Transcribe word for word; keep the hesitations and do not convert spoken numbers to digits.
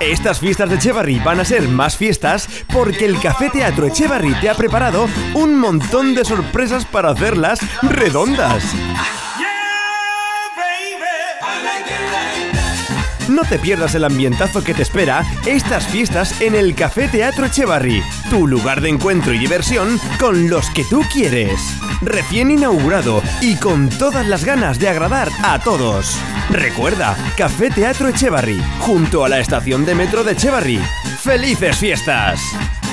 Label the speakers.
Speaker 1: Estas fiestas de Etxebarri van a ser más fiestas porque el Café Teatro Etxebarri te ha preparado un montón de sorpresas para hacerlas redondas. No te pierdas el ambientazo que te espera estas fiestas en el Café Teatro Etxebarri, tu lugar de encuentro y diversión con los que tú quieres. Recién inaugurado y con todas las ganas de agradar a todos. Recuerda, Café Teatro Etxebarri, junto a la estación de metro de Etxebarri. ¡Felices fiestas!